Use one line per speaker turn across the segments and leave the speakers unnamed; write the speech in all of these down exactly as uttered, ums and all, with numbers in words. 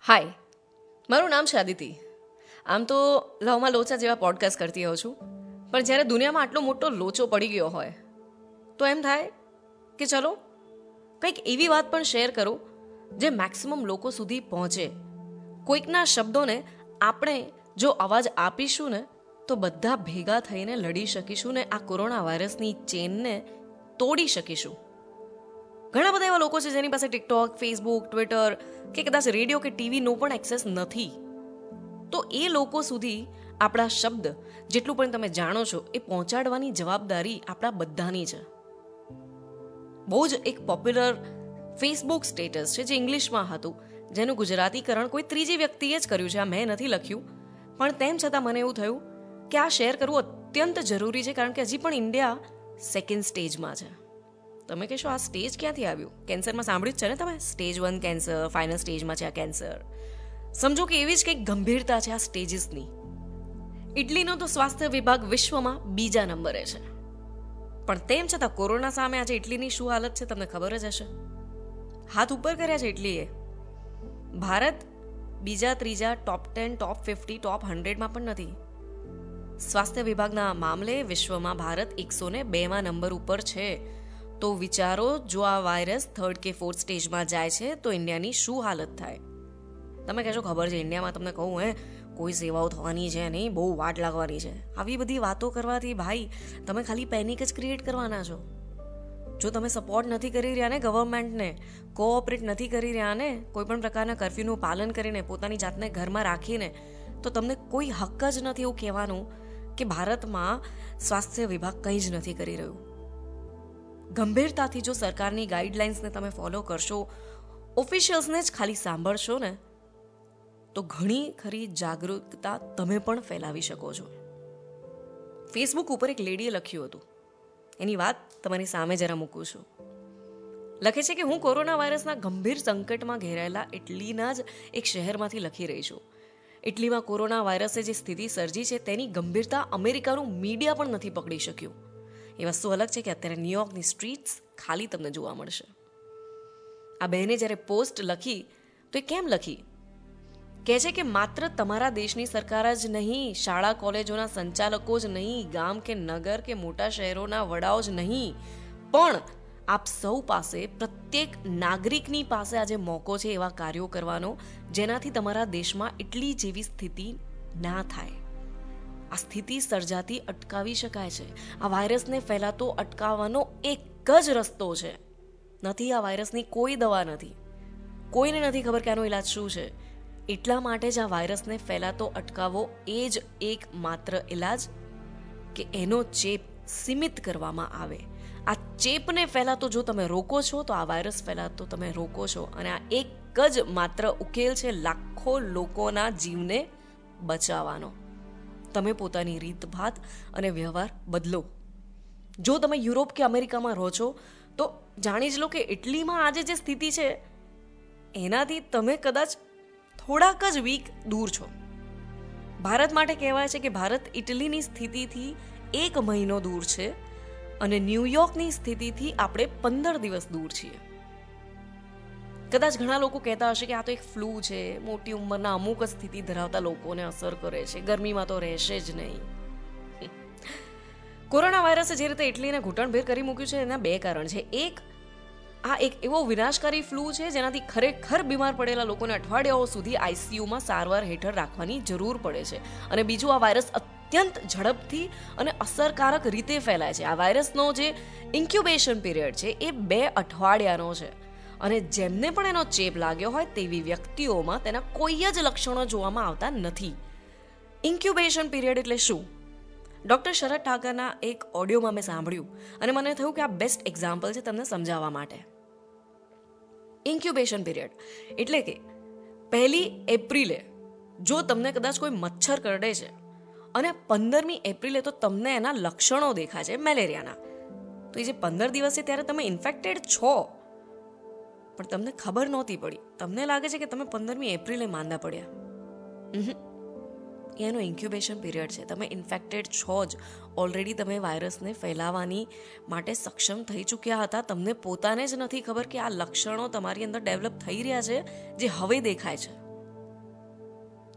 હાય, મારું નામ છે આદિતિ. આમ તો લવમાં લોચા જેવા પોડકાસ્ટ કરતી હોઉં છું, પણ જ્યારે દુનિયામાં આટલો મોટો લોચો પડી ગયો હોય તો એમ થાય કે ચલો કંઈક એવી વાત પણ શેર કરું જે મેક્સિમમ લોકો સુધી પહોંચે. કોઈકના શબ્દોને આપણે જો અવાજ આપીશું ને તો બધા ભેગા થઈને લડી શકીશું ને આ કોરોના વાયરસની ચેનને તોડી શકીશું. ઘણા બધા એવા લોકો છે જેની પાસે ટિકટોક, ફેસબુક, ટ્વિટર કે કદાચ રેડિયો કે ટીવીનો પણ એક્સેસ નથી. તો એ લોકો સુધી આપણા શબ્દ જેટલું પણ તમે જાણો છો એ પહોંચાડવાની જવાબદારી આપણા બધાની છે. બહુ જ એક પોપ્યુલર ફેસબુક સ્ટેટસ છે જે ઇંગ્લિશમાં હતું, જેનું ગુજરાતીકરણ કોઈ ત્રીજી વ્યક્તિએ જ કર્યું છે. આ મેં નથી લખ્યું, પણ તેમ છતાં મને એવું થયું કે આ શેર કરવું અત્યંત જરૂરી છે, કારણ કે હજી પણ ઇન્ડિયા સેકન્ડ સ્ટેજમાં છે. તમે કહેશો આ સ્ટેજ ક્યાંથી આવ્યું? કેન્સરમાં સાંભળ્યું જ છે ને તમે, સ્ટેજ વન કેન્સર, ફાઇનલ સ્ટેજમાં છે આ કેન્સર. સમજો કે એવી જ કંઈક ગંભીરતા છે આ સ્ટેજીસની. ઇટલીનો તો સ્વાસ્થ્ય વિભાગ વિશ્વમાં બીજા નંબરે છે, પણ તેમ છતાં કોરોના સામે આજે ઇટલીની શું હાલત છે તમને ખબર જ હશે. હાથ ઉપર કર્યા છે ઇટલીએ. ભારત બીજા ત્રીજા ટોપ ટેન, ટોપ ફિફ્ટી, ટોપ હંડ્રેડમાં પણ નથી. સ્વાસ્થ્ય વિભાગના મામલે વિશ્વમાં ભારત એકસો ને બેમાં નંબર ઉપર છે. તો વિચારો, જો આ વાયરસ થર્ડ કે ફોર્થ સ્ટેજમાં જાય છે તો ઇન્ડિયાની શું હાલત થાય? તમે કહેશો ખબર છે ઇન્ડિયામાં, તમને કહું હે કોઈ સેવાઓ થવાની છે નહીં, બહુ વાટ લાગવાની છે. આવી બધી વાતો કરવાથી ભાઈ તમે ખાલી પેનિક જ ક્રિએટ કરવાના છો. જો તમે સપોર્ટ નથી કરી રહ્યા ને ગવર્મેન્ટને, કોઓપરેટ નથી કરી રહ્યા ને કોઈ પણ પ્રકારના કર્ફ્યુનું પાલન કરીને પોતાની જાતને ઘરમાં રાખીને, તો તમને કોઈ હક જ નથી એવું કહેવાનું કે ભારતમાં સ્વાસ્થ્ય વિભાગ કંઈ જ નથી કરી રહ્યું. ગંભીરતાથી જો સરકારની ગાઈડલાઇન્સને તમે ફોલો કરશો, ઓફિશિયલ્સને જ ખાલી સાંભળશો ને, તો ઘણી ખરી જાગૃતતા તમે પણ ફેલાવી શકો છો. ફેસબુક ઉપર એક લેડીએ લખ્યું હતું, એની વાત તમારી સામે જરા મૂકું છું. લખે છે કે હું કોરોના વાયરસના ગંભીર સંકટમાં ઘેરાયેલા ઇટલીના જ એક શહેરમાંથી લખી રહી છું. ઇટલીમાં કોરોના વાયરસે જે સ્થિતિ સર્જી છે તેની ગંભીરતા અમેરિકાનું મીડિયા પણ નથી પકડી શક્યું. એ વસ્તુ અલગ છે કે અત્યારે ન્યુયોર્કની સ્ટ્રીટ્સ ખાલી તમને જોવા મળશે. આ બહેને જ્યારે પોસ્ટ લખી તો એ કેમ લખી? કહે છે કે માત્ર તમારા દેશની સરકાર જ નહીં, શાળા કોલેજોના સંચાલકો જ નહીં, ગામ કે નગર કે મોટા શહેરોના વડાઓ જ નહીં, પણ આપ સૌ પાસે, પ્રત્યેક નાગરિકની પાસે આજે મોકો છે એવા કાર્યો કરવાનો જેનાથી તમારા દેશમાં એટલી જેવી સ્થિતિ ના થાય. આ સ્થિતિ સર્જાતી અટકાવી શકાય છે. આ વાયરસને ફેલાતો અટકાવવાનો એક જ રસ્તો છે. નથી આ વાયરસની કોઈ દવા નથી, કોઈને નથી ખબર કે આનો ઇલાજ શું છે. એટલા માટે જ આ વાયરસને ફેલાતો અટકાવવો એ જ એક માત્ર ઇલાજ કે એનો ચેપ સીમિત કરવામાં આવે. આ ચેપને ફેલાતો જો તમે રોકો છો તો આ વાયરસ ફેલાતો તમે રોકો છો, અને આ એક જ માત્ર ઉકેલ છે લાખો લોકોના જીવને બચાવવાનો. તમે પોતાની રીતભાત અને વ્યવહાર બદલો. જો તમે યુરોપ કે અમેરિકામાં રહો છો તો જાણી જ લો કે ઇટલીમાં આજે જે સ્થિતિ છે એનાથી તમે કદાચ થોડાક જ વીક દૂર છો. ભારત માટે કહેવાય છે કે ભારત ઇટલીની સ્થિતિથી એક મહિનો દૂર છે અને ન્યુયોર્કની સ્થિતિથી આપણે પંદર દિવસ દૂર છીએ. કદાચ ઘણા લોકો કહેતા હશે કે આ તો એક ફ્લૂ છે, મોટી ઉંમરના અમુક જ સ્થિતિ ધરાવતા લોકોને અસર કરે છે, ગરમીમાં તો રહેશે જ નહીં. કોરોના વાયરસે જે રીતે ઇટલીને ઘૂંટણભેર કરી મૂક્યું છે એના બે કારણ છે. એક, આ એક એવો વિનાશકારી ફ્લૂ છે જેનાથી ખરેખર બીમાર પડેલા લોકોને અઠવાડિયાઓ સુધી આઈસીયુમાં સારવાર હેઠળ રાખવાની જરૂર પડે છે. અને બીજું, આ વાયરસ અત્યંત ઝડપથી અને અસરકારક રીતે ફેલાય છે. આ વાયરસનો જે ઇન્ક્યુબેશન પીરિયડ છે એ બે અઠવાડિયાનો છે, અને જેમને પણ એનો ચેપ લાગ્યો હોય તેવી વ્યક્તિઓમાં તેના કોઈ જ લક્ષણો જોવામાં આવતા નથી. ઇન્ક્યુબેશન પીરિયડ એટલે શું? ડૉક્ટર શરદ ઠાકરના એક ઓડિયોમાં મેં સાંભળ્યું અને મને થયું કે આ બેસ્ટ એક્ઝામ્પલ છે તમને સમજાવવા માટે. ઇન્ક્યુબેશન પીરિયડ એટલે કે પહેલી એપ્રિલે જો તમને કદાચ કોઈ મચ્છર કરડે છે અને પંદરમી એપ્રિલે તો તમને એના લક્ષણો દેખાય છે મેલેરિયાના, તો એ જે પંદર દિવસ છે ત્યારે તમે ઇન્ફેક્ટેડ છો પણ તમને ખબર નહોતી પડી. તમને લાગે છે કે તમે પંદરમી એપ્રિલે માંદા પડ્યા. એનો ઇન્ક્યુબેશન પીરિયડ છે. તમે ઇન્ફેક્ટેડ છો જ, ઓલરેડી તમે વાયરસને ફેલાવાની માટે સક્ષમ થઈ ચૂક્યા હતા. તમને પોતાને જ નથી ખબર કે આ લક્ષણો તમારી અંદર ડેવલપ થઈ રહ્યા છે જે હવે દેખાય છે.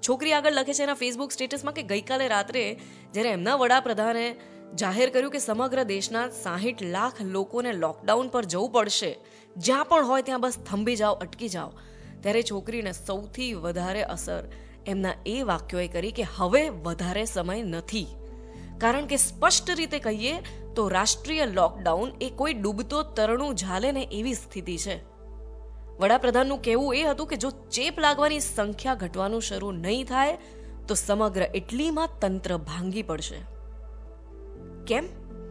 છોકરી આગળ લખે છે એના ફેસબુક સ્ટેટસમાં કે ગઈકાલે રાત્રે જ્યારે એમના વડાપ્રધાને જાહેર કર્યું કે સમગ્ર દેશના સાહીઠ લાખ લોકોને લોકડાઉન પર જવું પડશે, જ્યાં પણ હોય ત્યાં બસ થંભી જાઓ, અટકી જાઓ, ત્યારે છોકરીને સૌથી વધારે અસર એમના એ વાક્યોએ કરી કે હવે વધારે સમય નથી. કારણ કે સ્પષ્ટ રીતે કહીએ તો રાષ્ટ્રીય લોકડાઉન એ કોઈ ડૂબતો તરણું ઝાલે ને એવી સ્થિતિ છે. વડાપ્રધાનનું કહેવું એ હતું કે જો ચેપ લાગવાની સંખ્યા ઘટવાનું શરૂ નહીં થાય તો સમગ્ર ઇટલીમાં તંત્ર ભાંગી પડશે. કેમ?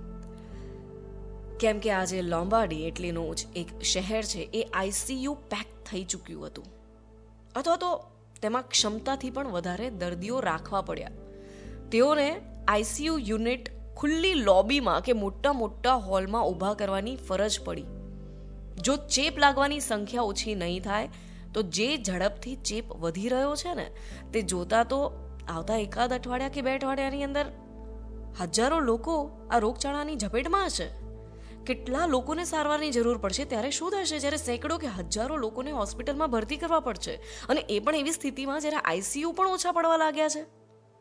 કેમ કે આજે લોમ્બાર્ડી ઇટલીનું જ એક શહેર છે એ આઈસીયુ પેક થઈ ચૂક્યું હતું, અથવા તો તેમાં ક્ષમતાથી પણ વધારે દર્દીઓ રાખવા પડ્યા. તેઓને આઈસીયુ યુનિટ ખુલ્લી લોબીમાં કે મોટા મોટા હોલમાં ઊભા કરવાની ફરજ પડી. જો ચેપ લાગવાની સંખ્યા ઓછી નહીં થાય તો જે ઝડપથી ચેપ વધી રહ્યો છે ને તે જોતા તો આવતા એકાદ અઠવાડિયા કે બે અઠવાડિયાની અંદર હજારો લોકો આ રોગચાળાની ઝપેટમાં હશે. કેટલા લોકોને સારવારની જરૂર પડશે, ત્યારે શું થશે જ્યારે સેંકડો કે હજારો લોકોને હોસ્પિટલમાં ભરતી કરવા પડશે, અને એ પણ એવી સ્થિતિમાં જ્યારે આઈસીયુ પણ ઓછા પડવા લાગ્યા છે.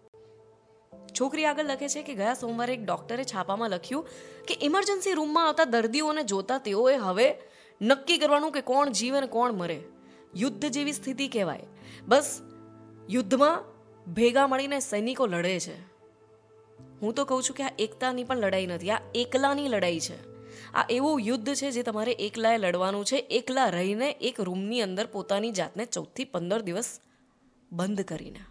છોકરી આગળ લખે છે કે ગયા સોમવારે એક ડોક્ટરે છાપામાં લખ્યું કે ઇમરજન્સી રૂમમાં આવતા દર્દીઓને જોતા તેઓએ હવે નક્કી કરવાનું કે કોણ જીવે ને કોણ મરે. યુદ્ધ જેવી સ્થિતિ કહેવાય. બસ યુદ્ધમાં ભેગા મળીને સૈનિકો લડે છે. હું તો કહું છું કે આ એકતાની પણ લડાઈ નથી, આ એકલાની લડાઈ છે. આ એવું યુદ્ધ છે જે તમારે એકલાએ લડવાનું છે, એકલા રહીને એક રૂમની અંદર પોતાની જાતને ચૌદથી પંદર દિવસ બંધ કરીને.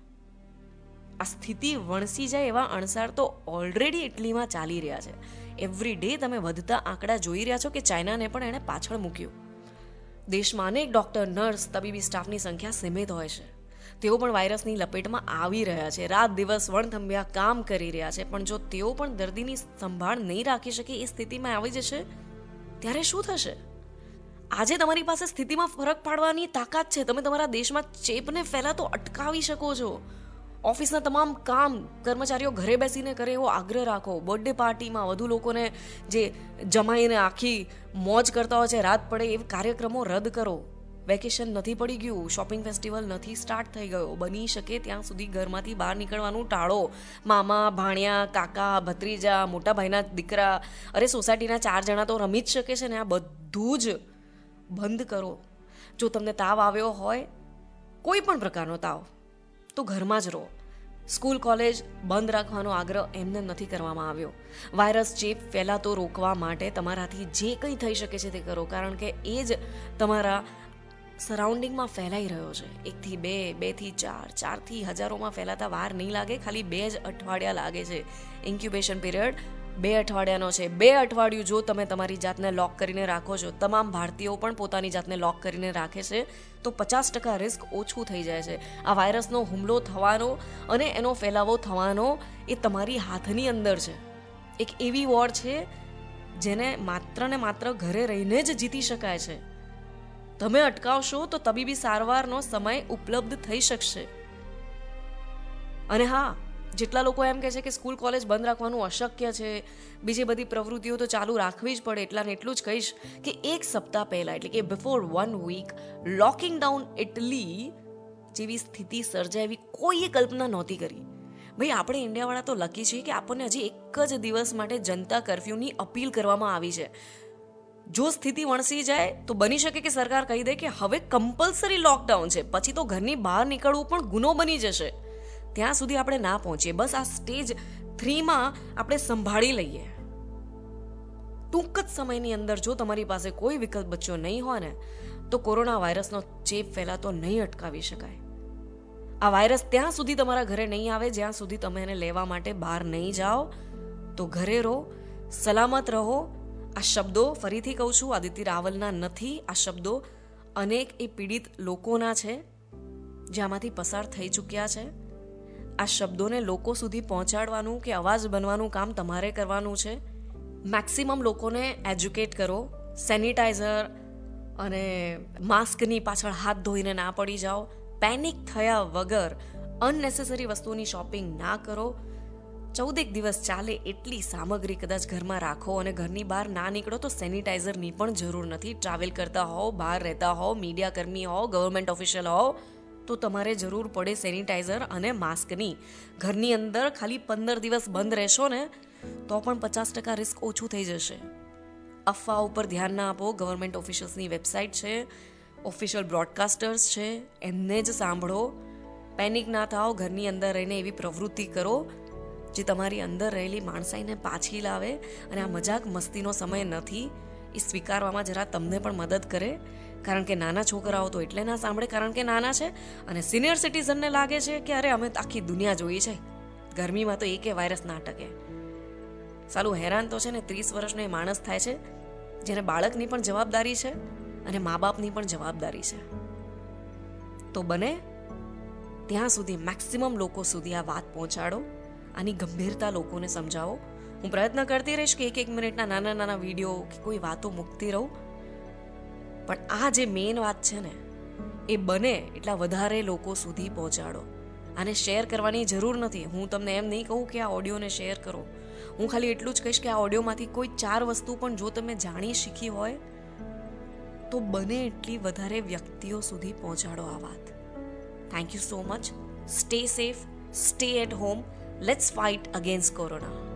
આ સ્થિતિ વણસી જાય એવા અણસાર તો ઓલરેડી ઇટલીમાં ચાલી રહ્યા છે. એવરી ડે તમે વધતા આંકડા જોઈ રહ્યા છો કે ચાઇનાને પણ એણે પાછળ મૂક્યું. દેશમાં અનેક ડોક્ટર, નર્સ, તબીબી સ્ટાફની સંખ્યા સીમિત હોય છે. તેઓ પણ વાયરસની લપેટમાં આવી રહ્યા છે, રાત દિવસ વણથંભ્યા કામ કરી રહ્યા છે. પણ જો તેઓ પણ દર્દીની સંભાળ નહીં રાખી શકે એ સ્થિતિમાં આવી જશે ત્યારે શું થશે? આજે તમારી પાસે સ્થિતિમાં ફરક પાડવાની તાકાત છે. તમે તમારા દેશમાં ચેપને ફેલાતો અટકાવી શકો છો. ઓફિસના તમામ કામ કર્મચારીઓ ઘરે બેસીને કરે એવો આગ્રહ રાખો. બર્થડે પાર્ટીમાં વધુ લોકોને જે જમાઈને આખી મોજ કરતા હોય છે, રાત પડે એવા કાર્યક્રમો રદ કરો. વેકેશન નથી પડી ગયું, શોપિંગ ફેસ્ટિવલ નથી સ્ટાર્ટ થઈ ગયો, બની શકે ત્યાં સુધી ઘરમાંથી બહાર નીકળવાનું ટાળો. મામા, ભાણિયા, કાકા, ભત્રીજા, મોટા ભાઈના દીકરા, અરે સોસાયટીના ચાર જણા તો રમી જ શકે છે ને. આ બધું જ બંધ કરો. જો તમને તાવ આવ્યો હોય, કોઈ પણ પ્રકારનો તાવ, તો ઘરમાં જ રહો. સ્કૂલ કોલેજ બંધ રાખવાનો આગ્રહ એમને નથી કરવામાં આવ્યો. વાયરસ ચેપ ફેલાતો રોકવા માટે તમારાથી જે કંઈ થઈ શકે છે તે કરો, કારણ કે એ જ તમારા સરાઉન્ડિંગમાં ફેલાઈ રહ્યો છે. એકથી બે, બેથી ચાર, ચારથી હજારોમાં ફેલાતા વાર નહીં લાગે, ખાલી બે જ અઠવાડિયા લાગે છે. ઇન્ક્યુબેશન પીરિયડ બે અઠવાડિયાનો છે. બે અઠવાડિયું જો તમે તમારી જાતને લોક કરીને રાખો છો, તમામ ભારતીયો પણ પોતાની જાતને લોક કરીને રાખે છે, તો પચાસ ટકા રિસ્ક ઓછું થઈ જાય છે. આ વાયરસનો હુમલો થવાનો અને એનો ફેલાવો થવાનો એ તમારી હાથની અંદર છે. એક એવી વોર છે જેને માત્ર ને માત્ર ઘરે રહીને જ જીતી શકાય છે. તમે અટકાવશો તો તબીબી સારવારનો સમય ઉપલબ્ધ થઈ શકશે. અને હા, જેટલા લોકો એમ કહે છે કે સ્કૂલ કોલેજ બંધ રાખવાનું અશક્ય છે, બીજી બધી પ્રવૃત્તિઓ તો ચાલુ રાખવી જ પડે, એટલા ને એટલું જ કહીશ કે એક સપ્તાહ પહેલા, એટલે કે before one week, locking down Italy જેવી સ્થિતિ સર્જાય એવી કોઈએ કલ્પના નહોતી કરી. ભાઈ, આપણે ઇન્ડિયાવાળા તો લકી છીએ કે આપણને હજી એક જ દિવસ માટે જનતા કર્ફ્યુની અપીલ કરવામાં આવી છે. જો સ્થિતિ વણસી જાય તો બની શકે કે સરકાર કહી દે કે હવે કમ્પલસરી લોકડાઉન છે, પછી તો ઘરની બહાર નીકળવું પણ ગુનો બની જશે. ત્યાં સુધી આપણે ના પહોંચીએ. બસ આ સ્ટેજ થ્રીમાં આપણે સંભાળી લઈએ. ટૂંક જ સમયની અંદર જો તમારી પાસે કોઈ વિકલ્પ બચ્યો નહીં હોય ને, તો કોરોના વાયરસનો ચેપ ફેલાતો નહીં અટકાવી શકાય. આ વાયરસ ત્યાં સુધી તમારા ઘરે નહીં આવે જ્યાં સુધી તમે એને લેવા માટે બહાર નહીં જાઓ. તો ઘરે રહો, સલામત રહો. આ શબ્દો ફરીથી કહું છું, આદિત્ય રાવલના નથી. આ શબ્દો અનેક એ પીડિત લોકોના છે જેમાંથી પસાર થઈ ચૂક્યા છે. આ શબ્દોને લોકો સુધી પહોંચાડવાનું કે અવાજ બનવાનું કામ તમારે કરવાનું છે. મેક્સિમમ લોકોને એજ્યુકેટ કરો. સેનિટાઈઝર અને માસ્કની પાછળ હાથ ધોઈને ના પડી જાઓ. પેનિક થયા વગર અનનેસેસરી વસ્તુની શોપિંગ ના કરો. ચૌદેક દિવસ ચાલે એટલી સામગ્રી કદાચ ઘરમાં રાખો અને ઘરની બહાર ના નીકળો તો સેનિટાઈઝરની પણ જરૂર નથી. ટ્રાવેલ કરતા હોવ, બહાર રહેતા હોવ, મીડિયા કર્મી હોવ, ગવર્મેન્ટ ઓફિશિયલ હોવ, તો તો તમારે જરૂર પડે સેનિટાઈઝર અને માસ્કની. ઘરની અંદર ખાલી પંદર દિવસ બંધ રહેશો ને તો પણ પચાસ ટકા રિસ્ક ઓછું થઈ જશે. અફવા ઉપર ધ્યાન ના આપો. ગવર્મેન્ટ ઓફિશિયલ્સની વેબસાઇટ છે, ઓફિશિયલ બ્રોડકાસ્ટર્સ છે, એમને જ સાંભળો. પેનિક ના થાઓ. ઘરની અંદર રહીને એવી પ્રવૃત્તિ કરો જે તમારી અંદર રહેલી માણસાઈને પાછી લાવે. અને આ મજાક મસ્તીનો સમય નથી, એ સ્વીકારવામાં જરા તમને પણ મદદ કરે. કારણ કે નાના છોકરાઓ તો એટલે ના સાંભળે કારણ કે નાના છે, અને સિનિયર સિટીઝનને લાગે છે કે અરે અમે આખી દુનિયા જોઈ છે, ગરમીમાં તો એકે વાયરસ ના ટકે. સાલું હેરાન તો છે ને ત્રીસ વર્ષનો એ માણસ થાય છે જેને બાળકની પણ જવાબદારી છે અને મા બાપની પણ જવાબદારી છે. તો બને ત્યાં સુધી મેક્સિમમ લોકો સુધી આ વાત પહોંચાડો, આની ગંભીરતા લોકોને સમજાવો. હું પ્રયત્ન કરતી રહીશ કે એક એક મિનિટના નાના નાના વિડીયો કે કોઈ વાતો મૂકતી રહું, પણ આ જે મેઇન વાત છે ને એ બને એટલા વધારે લોકો સુધી પહોંચાડો. આને શેર કરવાની જરૂર નથી. હું તમને એમ નહીં કહું કે આ ઓડિયોને શેર કરો. હું ખાલી એટલું જ કહીશ કે આ ઓડિયોમાંથી કોઈ ચાર વસ્તુ પણ જો તમે જાણી શીખી હોય તો બને એટલી વધારે વ્યક્તિઓ સુધી પહોંચાડો આ વાત. Thank you so much. Stay safe, stay at home. Let's fight against corona.